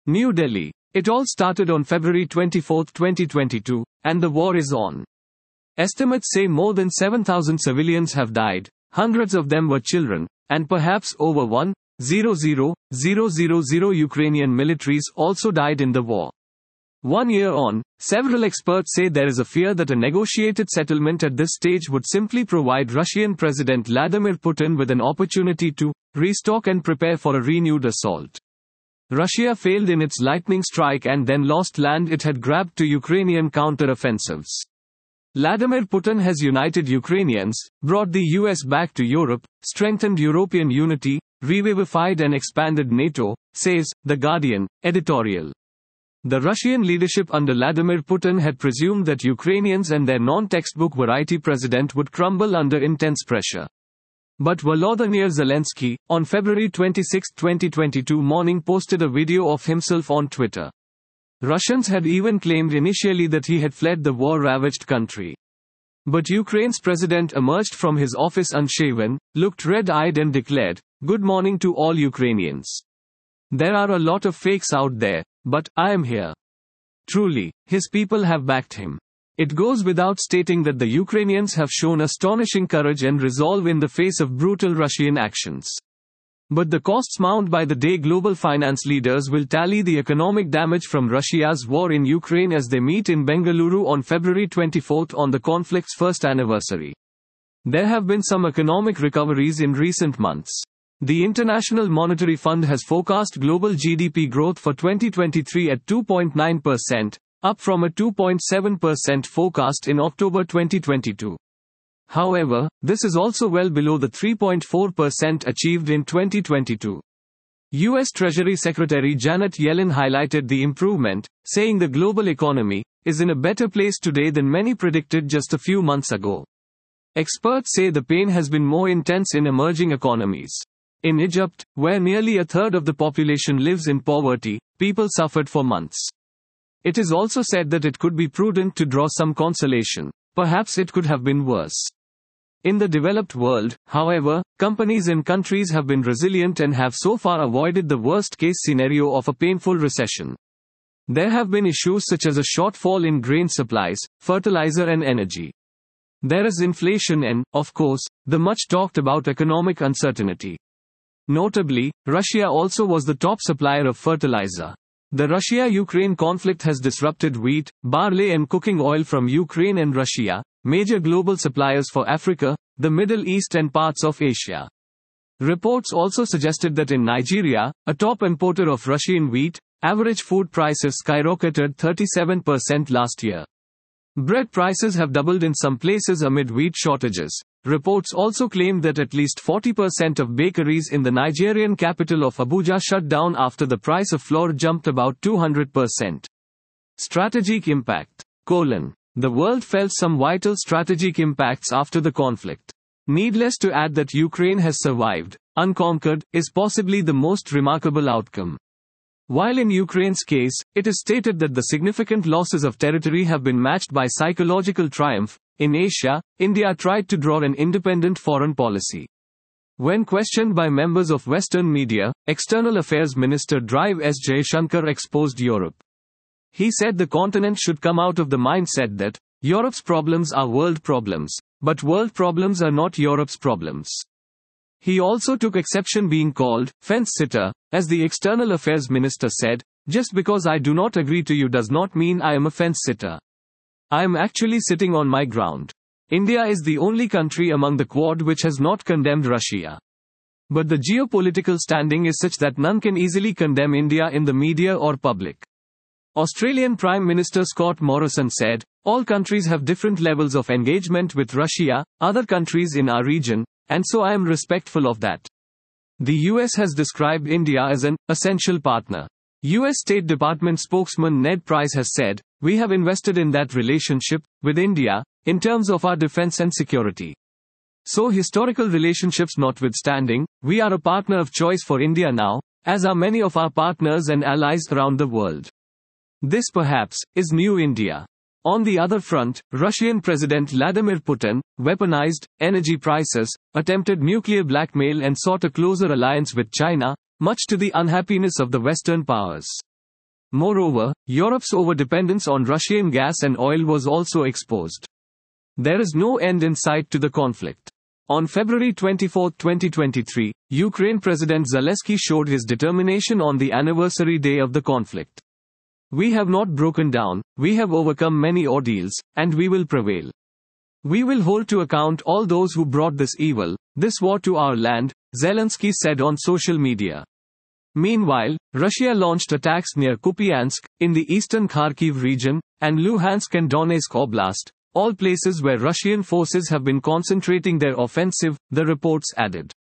New Delhi. It all started on February 24, 2022, and the war is on. Estimates say more than 7,000 civilians have died, hundreds of them were children, and perhaps over 1,000,000 Ukrainian militaries also died in the war. 1 year on, several experts say there is a fear that a negotiated settlement at this stage would simply provide Russian President Vladimir Putin with an opportunity to restock and prepare for a renewed assault. Russia failed in its lightning strike and then lost land it had grabbed to Ukrainian counter-offensives. Vladimir Putin has united Ukrainians, brought the US back to Europe, strengthened European unity, revivified and expanded NATO, says The Guardian editorial. The Russian leadership under Vladimir Putin had presumed that Ukrainians and their non-textbook variety president would crumble under intense pressure. But Volodymyr Zelensky, on February 26, 2022 morning posted a video of himself on Twitter. Russians had even claimed initially that he had fled the war-ravaged country. But Ukraine's president emerged from his office unshaven, looked red-eyed and declared, "Good morning to all Ukrainians. There are a lot of fakes out there, but I am here." Truly, his people have backed him. It goes without stating that the Ukrainians have shown astonishing courage and resolve in the face of brutal Russian actions. But the costs mounted by the day global finance leaders will tally the economic damage from Russia's war in Ukraine as they meet in Bengaluru on February 24 on the conflict's first anniversary. There have been some economic recoveries in recent months. The International Monetary Fund has forecast global GDP growth for 2023 at 2.9%, up from a 2.7% forecast in October 2022. However, this is also well below the 3.4% achieved in 2022. U.S. Treasury Secretary Janet Yellen highlighted the improvement, saying the global economy is in a better place today than many predicted just a few months ago. Experts say the pain has been more intense in emerging economies. In Egypt, where nearly a third of the population lives in poverty, people suffered for months. It is also said that it could be prudent to draw some consolation. Perhaps it could have been worse. In the developed world, however, companies and countries have been resilient and have so far avoided the worst-case scenario of a painful recession. There have been issues such as a shortfall in grain supplies, fertilizer and energy. There is inflation and, of course, the much-talked-about economic uncertainty. Notably, Russia also was the top supplier of fertilizer. The Russia-Ukraine conflict has disrupted wheat, barley and cooking oil from Ukraine and Russia, major global suppliers for Africa, the Middle East and parts of Asia. Reports also suggested that in Nigeria, a top importer of Russian wheat, average food prices skyrocketed 37% last year. Bread prices have doubled in some places amid wheat shortages. Reports also claimed that at least 40% of bakeries in the Nigerian capital of Abuja shut down after the price of flour jumped about 200%. Strategic impact: The world felt some vital strategic impacts after the conflict. Needless to add that Ukraine has survived, unconquered, is possibly the most remarkable outcome. While in Ukraine's case, it is stated that the significant losses of territory have been matched by psychological triumph, in Asia, India tried to draw an independent foreign policy. When questioned by members of Western media, External Affairs Minister Drive S. Jaishankar exposed Europe. He said the continent should come out of the mindset that Europe's problems are world problems, but world problems are not Europe's problems. He also took exception being called fence-sitter, as the External Affairs Minister said, "Just because I do not agree to you does not mean I am a fence-sitter. I am actually sitting on my ground." India is the only country among the Quad which has not condemned Russia. But the geopolitical standing is such that none can easily condemn India in the media or public. Australian Prime Minister Scott Morrison said, "All countries have different levels of engagement with Russia, other countries in our region, and so I am respectful of that." The US has described India as an essential partner. US State Department spokesman Ned Price has said, "We have invested in that relationship with India in terms of our defense and security. So historical relationships notwithstanding, we are a partner of choice for India now, as are many of our partners and allies around the world." This perhaps is new India. On the other front, Russian President Vladimir Putin weaponized energy prices, attempted nuclear blackmail and sought a closer alliance with China, much to the unhappiness of the Western powers. Moreover, Europe's overdependence on Russian gas and oil was also exposed. There is no end in sight to the conflict. On February 24, 2023, Ukraine President Zelensky showed his determination on the anniversary day of the conflict. We have not broken down, we have overcome many ordeals, and we will prevail. We will hold to account all those who brought this evil, this war to our land, Zelensky said on social media. Meanwhile, Russia launched attacks near Kupiansk, in the eastern Kharkiv region, and Luhansk and Donetsk Oblast, all places where Russian forces have been concentrating their offensive, the reports added.